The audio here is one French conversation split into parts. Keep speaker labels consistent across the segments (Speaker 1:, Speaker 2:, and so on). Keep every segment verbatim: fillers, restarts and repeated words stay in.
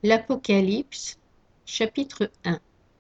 Speaker 1: L'Apocalypse, chapitre un.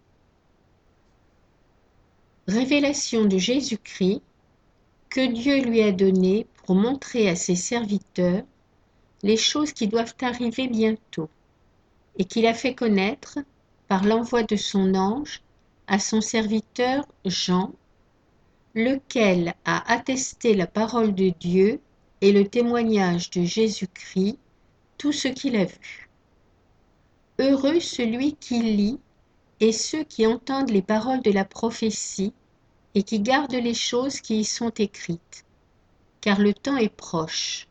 Speaker 1: Révélation de Jésus-Christ que Dieu lui a donnée pour montrer à ses serviteurs les choses qui doivent arriver bientôt, et qu'il a fait connaître par l'envoi de son ange à son serviteur Jean, lequel a attesté la parole de Dieu et le témoignage de Jésus-Christ, tout ce qu'il a vu. Heureux celui qui lit et ceux qui entendent les paroles de la prophétie et qui gardent les choses qui y sont écrites, car le temps est proche.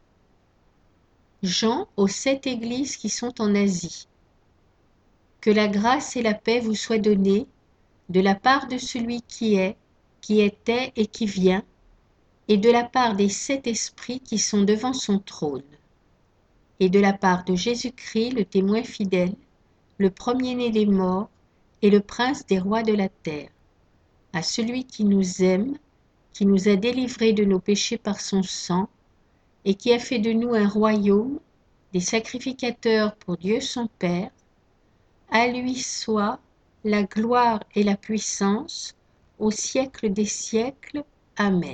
Speaker 1: Jean aux sept églises qui sont en Asie. Que la grâce et la paix vous soient données de la part de celui qui est, qui était et qui vient, et de la part des sept esprits qui sont devant son trône, et de la part de Jésus-Christ, le témoin fidèle, le premier-né des morts et le prince des rois de la terre, à celui qui nous aime, qui nous a délivrés de nos péchés par son sang, et qui a fait de nous un royaume, des sacrificateurs pour Dieu son Père, à lui soit la gloire et la puissance au siècle des siècles. Amen.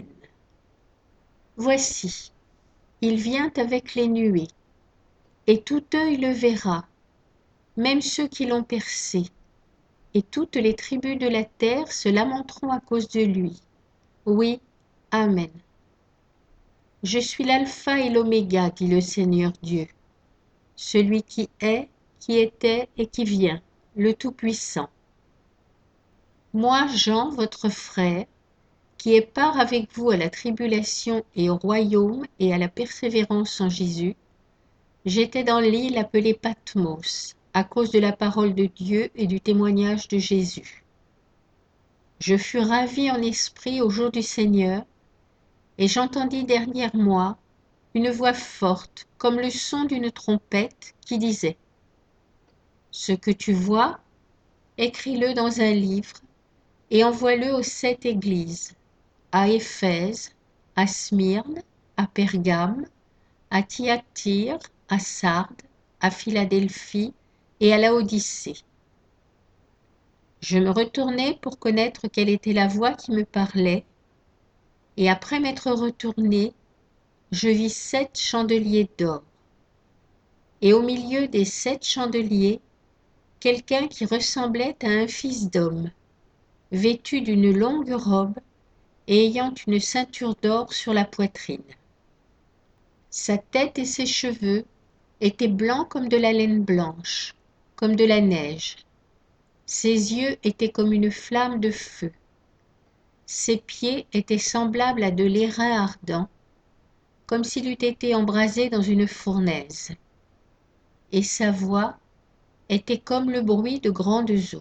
Speaker 1: Voici, il vient avec les nuées, et tout œil le verra, même ceux qui l'ont percé, et toutes les tribus de la terre se lamenteront à cause de lui. Oui, Amen. Je suis l'alpha et l'oméga, dit le Seigneur Dieu, celui qui est, qui était et qui vient, le Tout-Puissant. Moi, Jean, votre frère, qui ai part avec vous à la tribulation et au royaume et à la persévérance en Jésus, j'étais dans l'île appelée Patmos, à cause de la parole de Dieu et du témoignage de Jésus. Je fus ravi en esprit au jour du Seigneur, et j'entendis derrière moi une voix forte, comme le son d'une trompette, qui disait : « Ce que tu vois, écris-le dans un livre, et envoie-le aux sept églises, à Éphèse, à Smyrne, à Pergame, à Thyatire, à Sardes, à Philadelphie et à Laodicée. » Je me retournai pour connaître quelle était la voix qui me parlait, et après m'être retourné, je vis sept chandeliers d'or. Et au milieu des sept chandeliers, quelqu'un qui ressemblait à un fils d'homme, vêtu d'une longue robe et ayant une ceinture d'or sur la poitrine. Sa tête et ses cheveux étaient blancs comme de la laine blanche, comme de la neige. Ses yeux étaient comme une flamme de feu. Ses pieds étaient semblables à de l'airain ardent, comme s'il eût été embrasé dans une fournaise. Et sa voix était comme le bruit de grandes eaux.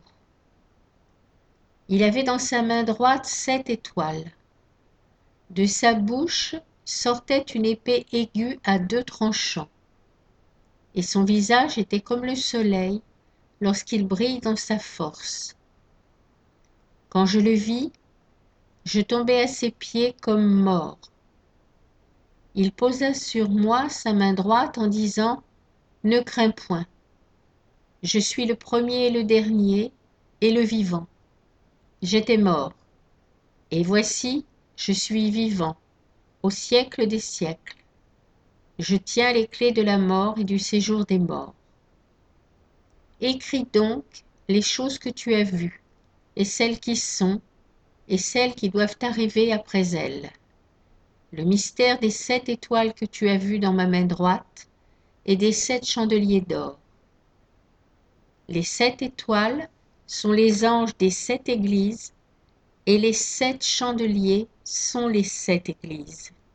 Speaker 1: Il avait dans sa main droite sept étoiles. De sa bouche sortait une épée aiguë à deux tranchants. Et son visage était comme le soleil lorsqu'il brille dans sa force. Quand je le vis, je tombai à ses pieds comme mort. Il posa sur moi sa main droite en disant : « Ne crains point. Je suis le premier et le dernier, et le vivant. J'étais mort, et voici, je suis vivant, au siècle des siècles. Je tiens les clés de la mort et du séjour des morts. Écris donc les choses que tu as vues, et celles qui sont, et celles qui doivent arriver après elles. Le mystère des sept étoiles que tu as vues dans ma main droite, et des sept chandeliers d'or. Les sept étoiles sont les anges des sept églises, et les sept chandeliers sont les sept églises.